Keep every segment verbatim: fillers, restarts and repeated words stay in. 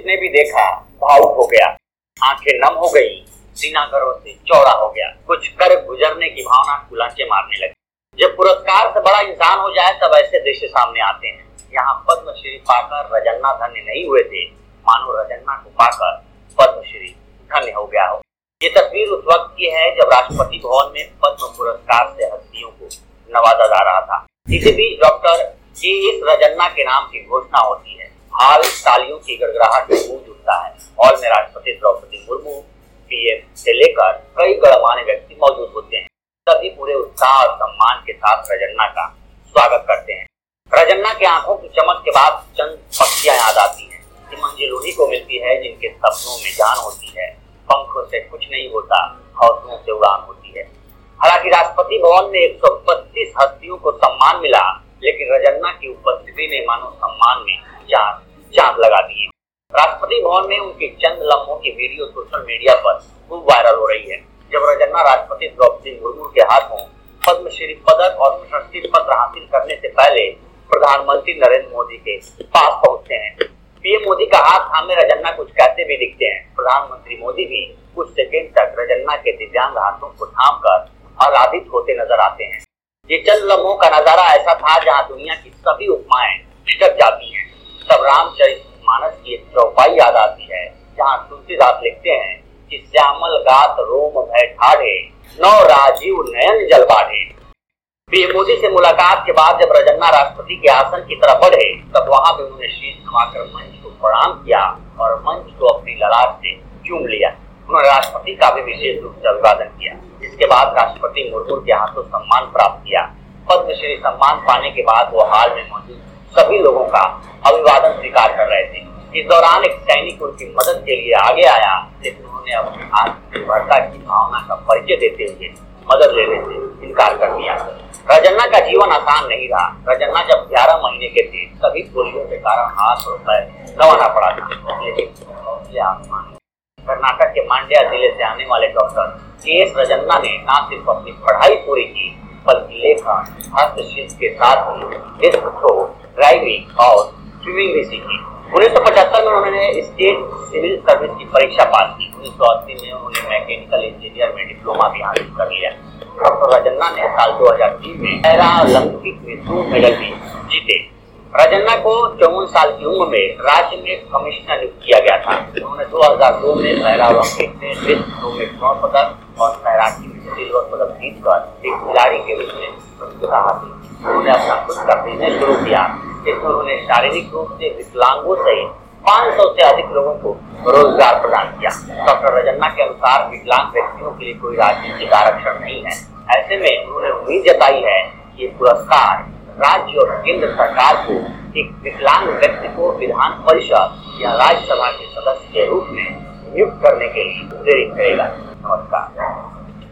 जिसने भी देखा भावुक हो गया, आंखें नम हो गई, सीना गर्व से चौड़ा हो गया, कुछ कर गुजरने की भावना कुलांचे मारने लगी। जब पुरस्कार से बड़ा इंसान हो जाए तब ऐसे दृश्य सामने आते हैं। यहाँ पद्मश्री पाकर रजन्ना धन्य नहीं हुए थे, मानो रजन्ना को पाकर पद्मश्री धन्य हो गया हो। ये तस्वीर उस वक्त की है जब राष्ट्रपति भवन में पद्म पुरस्कार से हस्तियों को नवाजा जा रहा था। इसी बीच डॉक्टर के एस रजन्ना के नाम की घोषणा होती है। हाल तालियों की गड़गड़ाहट में गूंज उठता है। हॉल में राष्ट्रपति द्रौपदी मुर्मू, पीएम से लेकर कई गणमान्य व्यक्ति मौजूद होते हैं। सभी पूरे उत्साह और सम्मान के साथ रजन्ना का स्वागत करते हैं। रजन्ना की आंखों की चमक के बाद चंद पक्षियां याद आती हैं। ये मंजिल उन्हीं को मिलती है जिनके सपनों में जान होती है, पंखों से कुछ नहीं होता, हौसलों से उड़ान होती है। हालांकि राष्ट्रपति भवन में एक सौ बत्तीस हस्तियों को सम्मान मिला, लेकिन रजन्ना की उपस्थिति ने मानो सम्मान में चांद चांद लगा दिए। राष्ट्रपति भवन में उनके चंद लम्हों की वीडियो सोशल मीडिया पर खूब वायरल हो रही है। जब रजन्ना राष्ट्रपति द्रौपदी मुर्मू के हाथों पद्मश्री पदक और प्रशस्ति पत्र हासिल करने से पहले प्रधानमंत्री नरेंद्र मोदी के पास पहुंचते हैं। पीएम मोदी का हाथ थामे रजन्ना कुछ कहते भी दिखते हैं। प्रधानमंत्री मोदी भी कुछ सेकंड तक रजन्ना के दिव्यांग हाथों को थामकर आह्लादित होते नजर आते हैं। ये चंद लम्हों का नजारा ऐसा था जहां दुनिया की सभी उपमाएं छिटक जाती हैं। तब रामचरितमानस की एक चौपाई याद आती है, जहां तुलसीदास लिखते हैं कि श्यामल गात रोम भय ठाढ़े, नौ राजीव नयन जल बाढ़े। पीएम मोदी से मुलाकात के बाद जब रजन्ना राष्ट्रपति के आसन की तरफ बढ़े, तब वहां भी उन्होंने शीश नवाकर मंच को प्रणाम किया और मंच को अपनी ललाट से चूम लिया। उन्होंने राष्ट्रपति का भी विशेष रूप से अभिवादन किया। इसके बाद राष्ट्रपति मुर्मू के हाथों सम्मान प्राप्त किया। पद्मश्री सम्मान पाने के बाद वो हाल में मौजूद सभी लोगों का अभिवादन स्वीकार कर रहे थे। इस दौरान एक सैनिक उनकी मदद के लिए आगे आया, लेकिन उन्होंने अपनी आत्मनिर्भरता की भावना का परिचय देते हुए मदद लेने से इनकार कर दिया। रजन्ना का जीवन आसान नहीं रहा। रजन्ना जब ग्यारह महीने के थे, सभी पोलियो के कारण हाथ और पैर गंवाना पड़ा था, लेकिन आसमान कर्नाटक के मांड्या जिले से आने वाले डॉक्टर के एस रजन्ना ने न सिर्फ अपनी पढ़ाई पूरी की, बल्कि लेखन, हस्तशिल्प के साथ ही डिस्क थ्रो, ड्राइविंग और स्विमिंग भी सीखी। उन्नीस सौ पचहत्तर में उन्होंने स्टेट सिविल सर्विस की परीक्षा पास की। उन्नीस सौ अस्सी में उन्होंने मैकेनिकल इंजीनियर में डिप्लोमा भी हासिल कर लिया। डॉक्टर रजन्ना ने साल दो हज़ार तीन में पैरा ओलंपिक में दो मेडल भी जीते। रजन्ना को चौवन साल की उम्र में राज्य में कमिश्नर नियुक्त किया गया था। उन्होंने दो हज़ार दो में पैरा ओलंपिक में डिस्क थ्रो में स्वर्ण पदक और तैराकी में सिल्वर पदक जीतकर एक खिलाड़ी के रूप में प्रतिष्ठा हासिल की। उन्होंने अपना खुद का बिजनेस शुरू किया, जिसमें उन्होंने शारीरिक रूप से विकलांगों सहित पाँच सौ से अधिक लोगों को रोजगार प्रदान किया। डॉक्टर रजन्ना के अनुसार विकलांग व्यक्तियों के लिए कोई राजनीतिक आरक्षण नहीं है। ऐसे में उन्होंने उम्मीद जताई है कि ये पुरस्कार राज्य और केंद्र सरकार को एक विकलांग व्यक्ति को विधान परिषद या राज्यसभा के सदस्य के रूप में नियुक्त करने के लिए प्रेरित करेगा। नमस्कार।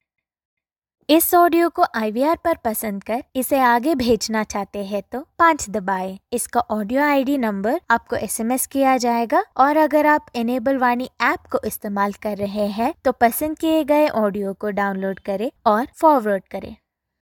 इस ऑडियो को आई वी आर पर पसंद कर इसे आगे भेजना चाहते हैं तो पाँच दबाएं। इसका ऑडियो आई डी नंबर आपको एस एम एस किया जाएगा और अगर आप इनेबल वाणी ऐप को इस्तेमाल कर रहे हैं तो पसंद किए गए ऑडियो को डाउनलोड करें और फॉरवर्ड करें।